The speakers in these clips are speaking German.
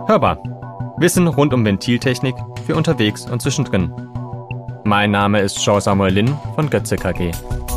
Hörbar. Wissen rund um Ventiltechnik für unterwegs und zwischendrin. Mein Name ist Jean-Samuel Lin von Götze KG.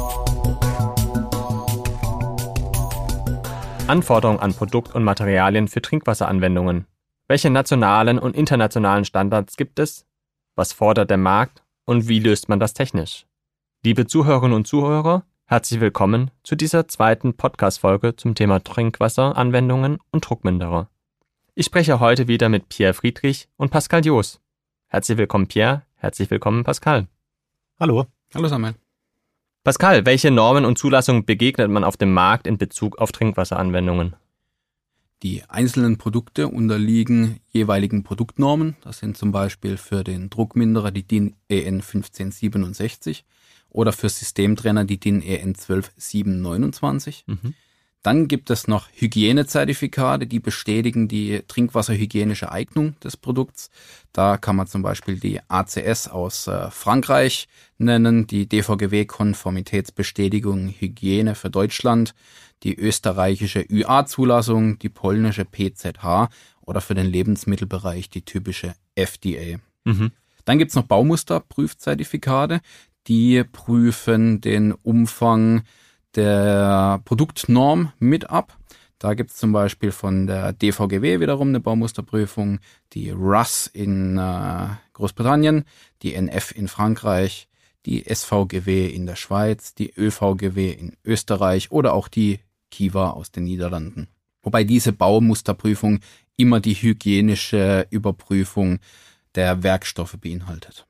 Anforderungen an Produkt- und Materialien für Trinkwasseranwendungen. Welche nationalen und internationalen Standards gibt es? Was fordert der Markt und wie löst man das technisch? Liebe Zuhörerinnen und Zuhörer, herzlich willkommen zu dieser zweiten Podcast-Folge zum Thema Trinkwasseranwendungen und Druckminderer. Ich spreche heute wieder mit Pierre Friedrich und Pascal Joos. Herzlich willkommen, Pierre. Herzlich willkommen, Pascal. Hallo. Hallo, Samuel. Pascal, welche Normen und Zulassungen begegnet man auf dem Markt in Bezug auf Trinkwasseranwendungen? Die einzelnen Produkte unterliegen jeweiligen Produktnormen. Das sind zum Beispiel für den Druckminderer die DIN EN 15767 oder für Systemtrenner die DIN EN 12729. Dann gibt es noch Hygienezertifikate, die bestätigen die trinkwasserhygienische Eignung des Produkts. Da kann man zum Beispiel die ACS aus Frankreich nennen, die DVGW-Konformitätsbestätigung Hygiene für Deutschland, die österreichische ÜA-Zulassung, die polnische PZH oder für den Lebensmittelbereich die typische FDA. Dann gibt's noch Baumusterprüfzertifikate, die prüfen den Umfang der Produktnorm mit ab. Da gibt's zum Beispiel von der DVGW wiederum eine Baumusterprüfung, die RUS in Großbritannien, die NF in Frankreich, die SVGW in der Schweiz, die ÖVGW in Österreich oder auch die Kiva aus den Niederlanden. Wobei diese Baumusterprüfung immer die hygienische Überprüfung der Werkstoffe beinhaltet.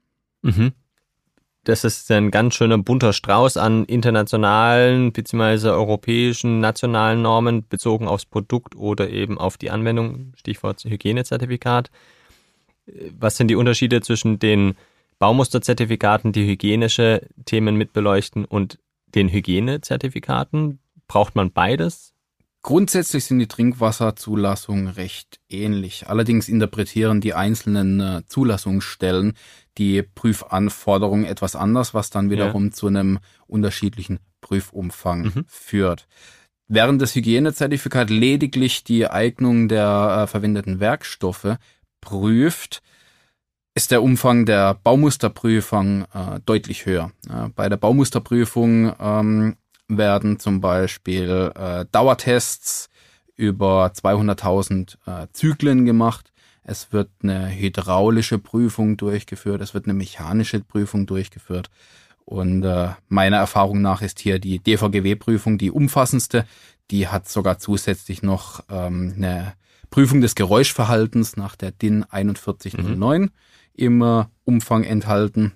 Das ist ein ganz schöner bunter Strauß an internationalen bzw. europäischen nationalen Normen bezogen aufs Produkt oder eben auf die Anwendung, Stichwort Hygienezertifikat. Was sind die Unterschiede zwischen den Baumusterzertifikaten, die hygienische Themen mit beleuchten, und den Hygienezertifikaten? Braucht man beides? Grundsätzlich sind die Trinkwasserzulassungen recht ähnlich. Allerdings interpretieren die einzelnen Zulassungsstellen die Prüfanforderungen etwas anders, was dann wiederum zu einem unterschiedlichen Prüfumfang führt. Während das Hygienezertifikat lediglich die Eignung der verwendeten Werkstoffe prüft, ist der Umfang der Baumusterprüfung deutlich höher. Bei der Baumusterprüfung werden zum Beispiel Dauertests über 200.000 Zyklen gemacht. Es wird eine hydraulische Prüfung durchgeführt, es wird eine mechanische Prüfung durchgeführt. Und meiner Erfahrung nach ist hier die DVGW-Prüfung die umfassendste. Die hat sogar zusätzlich noch eine Prüfung des Geräuschverhaltens nach der DIN 4109 im Umfang enthalten.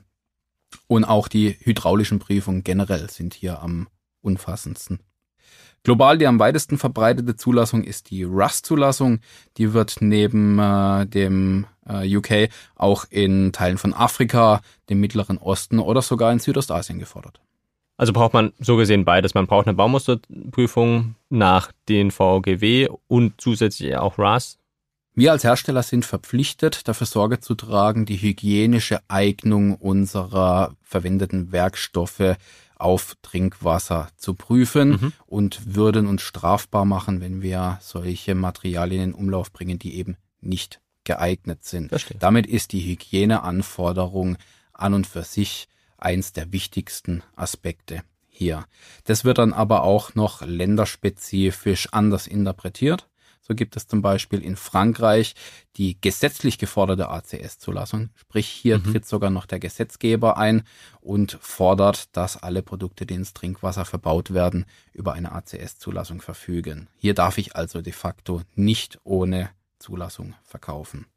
Und auch die hydraulischen Prüfungen generell sind hier am umfassendsten. Global die am weitesten verbreitete Zulassung ist die RUS-Zulassung. Die wird neben dem UK auch in Teilen von Afrika, dem Mittleren Osten oder sogar in Südostasien gefordert. Also braucht man so gesehen beides. Man braucht eine Baumusterprüfung nach den VGW und zusätzlich auch RUS. Wir als Hersteller sind verpflichtet, dafür Sorge zu tragen, die hygienische Eignung unserer verwendeten Werkstoffe auf Trinkwasser zu prüfen und würden uns strafbar machen, wenn wir solche Materialien in Umlauf bringen, die eben nicht geeignet sind. Verstehe. Damit ist die Hygieneanforderung an und für sich eins der wichtigsten Aspekte hier. Das wird dann aber auch noch länderspezifisch anders interpretiert. So gibt es zum Beispiel in Frankreich die gesetzlich geforderte ACS-Zulassung. Sprich, hier tritt sogar noch der Gesetzgeber ein und fordert, dass alle Produkte, die ins Trinkwasser verbaut werden, über eine ACS-Zulassung verfügen. Hier darf ich also de facto nicht ohne Zulassung verkaufen.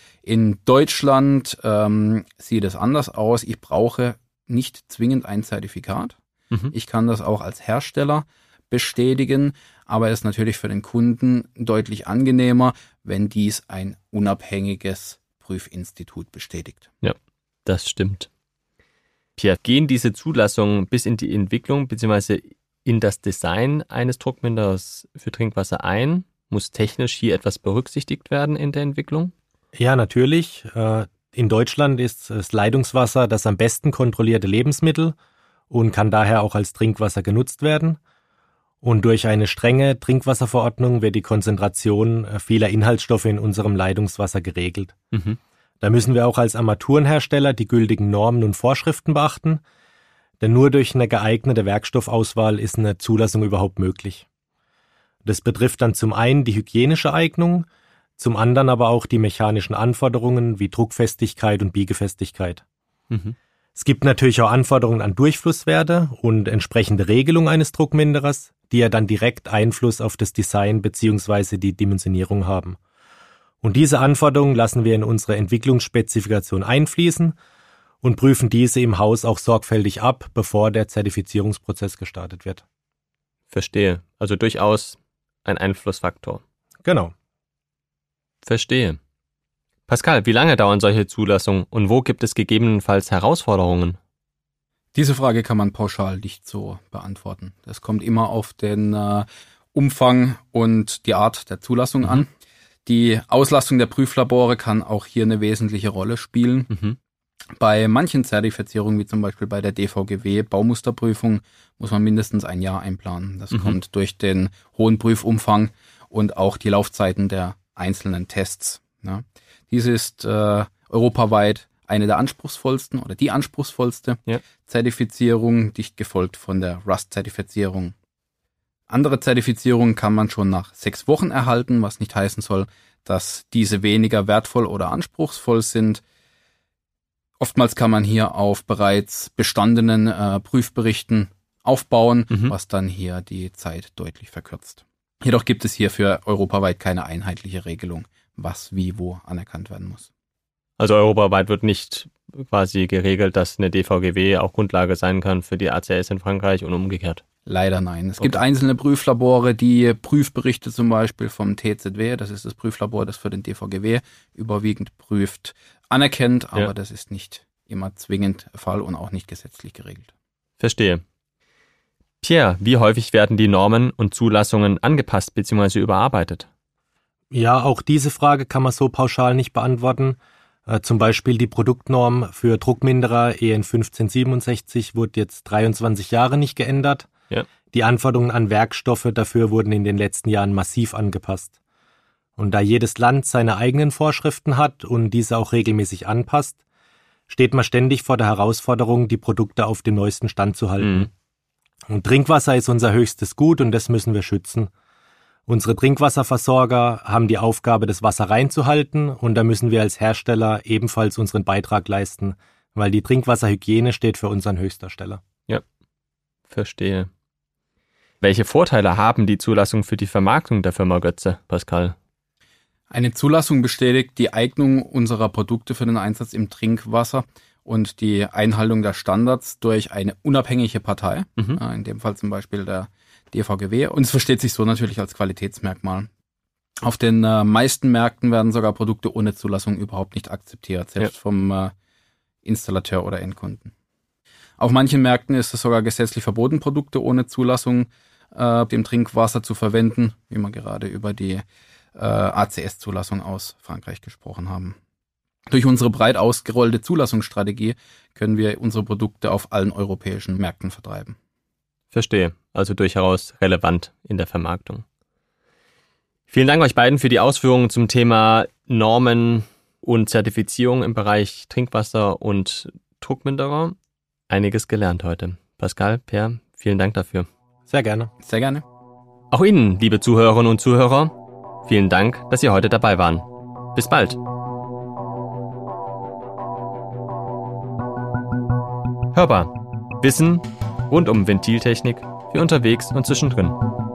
In Deutschland sieht es anders aus. Ich brauche nicht zwingend ein Zertifikat. Ich kann das auch als Hersteller bestätigen, aber es ist natürlich für den Kunden deutlich angenehmer, wenn dies ein unabhängiges Prüfinstitut bestätigt. Ja, das stimmt. Pierre, gehen diese Zulassungen bis in die Entwicklung bzw. in das Design eines Druckminderers für Trinkwasser ein? Muss technisch hier etwas berücksichtigt werden in der Entwicklung? Ja, natürlich. In Deutschland ist das Leitungswasser das am besten kontrollierte Lebensmittel und kann daher auch als Trinkwasser genutzt werden. Und durch eine strenge Trinkwasserverordnung wird die Konzentration vieler Inhaltsstoffe in unserem Leitungswasser geregelt. Mhm. Da müssen wir auch als Armaturenhersteller die gültigen Normen und Vorschriften beachten, denn nur durch eine geeignete Werkstoffauswahl ist eine Zulassung überhaupt möglich. Das betrifft dann zum einen die hygienische Eignung, zum anderen aber auch die mechanischen Anforderungen wie Druckfestigkeit und Biegefestigkeit. Mhm. Es gibt natürlich auch Anforderungen an Durchflusswerte und entsprechende Regelung eines Druckminderers, die ja dann direkt Einfluss auf das Design bzw. die Dimensionierung haben. Und diese Anforderungen lassen wir in unsere Entwicklungsspezifikation einfließen und prüfen diese im Haus auch sorgfältig ab, bevor der Zertifizierungsprozess gestartet wird. Verstehe. Also durchaus ein Einflussfaktor. Genau. Verstehe. Pascal, wie lange dauern solche Zulassungen und wo gibt es gegebenenfalls Herausforderungen? Diese Frage kann man pauschal nicht so beantworten. Das kommt immer auf den Umfang und die Art der Zulassung an. Die Auslastung der Prüflabore kann auch hier eine wesentliche Rolle spielen. Mhm. Bei manchen Zertifizierungen, wie zum Beispiel bei der DVGW Baumusterprüfung, muss man mindestens ein Jahr einplanen. Das kommt durch den hohen Prüfumfang und auch die Laufzeiten der einzelnen Tests. Ja. Diese ist europaweit eine der anspruchsvollsten oder die anspruchsvollste Zertifizierung, dicht gefolgt von der Rust-Zertifizierung. Andere Zertifizierungen kann man schon nach 6 Wochen erhalten, was nicht heißen soll, dass diese weniger wertvoll oder anspruchsvoll sind. Oftmals kann man hier auf bereits bestandenen Prüfberichten aufbauen, was dann hier die Zeit deutlich verkürzt. Jedoch gibt es hierfür europaweit keine einheitliche Regelung, was wie wo anerkannt werden muss. Also europaweit wird nicht quasi geregelt, dass eine DVGW auch Grundlage sein kann für die ACS in Frankreich und umgekehrt? Leider nein. Es gibt einzelne Prüflabore, die Prüfberichte zum Beispiel vom TZW, das ist das Prüflabor, das für den DVGW überwiegend prüft, anerkennt, aber das ist nicht immer zwingend Fall und auch nicht gesetzlich geregelt. Verstehe. Pierre, wie häufig werden die Normen und Zulassungen angepasst bzw. überarbeitet? Ja, auch diese Frage kann man so pauschal nicht beantworten. Zum Beispiel die Produktnorm für Druckminderer EN 1567 wurde jetzt 23 Jahre nicht geändert. Ja. Die Anforderungen an Werkstoffe dafür wurden in den letzten Jahren massiv angepasst. Und da jedes Land seine eigenen Vorschriften hat und diese auch regelmäßig anpasst, steht man ständig vor der Herausforderung, die Produkte auf den neuesten Stand zu halten. Und Trinkwasser ist unser höchstes Gut und das müssen wir schützen. Unsere Trinkwasserversorger haben die Aufgabe, das Wasser reinzuhalten und da müssen wir als Hersteller ebenfalls unseren Beitrag leisten, weil die Trinkwasserhygiene steht für uns an höchster Stelle. Ja, verstehe. Welche Vorteile haben die Zulassung für die Vermarktung der Firma Götze, Pascal? Eine Zulassung bestätigt die Eignung unserer Produkte für den Einsatz im Trinkwasser und die Einhaltung der Standards durch eine unabhängige Partei, in dem Fall zum Beispiel der DVGW. Und es versteht sich so natürlich als Qualitätsmerkmal. Auf den meisten Märkten werden sogar Produkte ohne Zulassung überhaupt nicht akzeptiert, selbst vom Installateur oder Endkunden. Auf manchen Märkten ist es sogar gesetzlich verboten, Produkte ohne Zulassung dem Trinkwasser zu verwenden, wie wir gerade über die ACS-Zulassung aus Frankreich gesprochen haben. Durch unsere breit ausgerollte Zulassungsstrategie können wir unsere Produkte auf allen europäischen Märkten vertreiben. Verstehe, also durchaus relevant in der Vermarktung. Vielen Dank euch beiden für die Ausführungen zum Thema Normen und Zertifizierung im Bereich Trinkwasser und Druckminderer. Einiges gelernt heute. Pascal, Per, vielen Dank dafür. Sehr gerne. Sehr gerne. Auch Ihnen, liebe Zuhörerinnen und Zuhörer, vielen Dank, dass Sie heute dabei waren. Bis bald. Hörbar. Wissen rund um Ventiltechnik für unterwegs und zwischendrin.